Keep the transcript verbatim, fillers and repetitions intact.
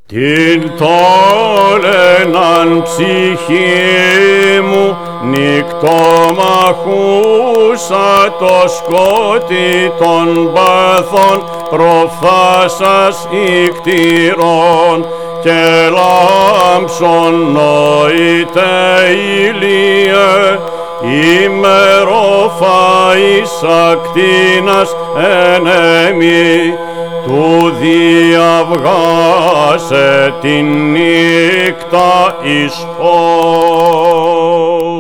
Την τόλεναν ψυχή μου νυκτομαχούσα το σκότι των πάθων προφθάσας ικτήρων και λάμψον νοήτε ηλίε ημεροφαΐς ακτίνας εν εμεί του διαυγάσε την νύκτα εις φως.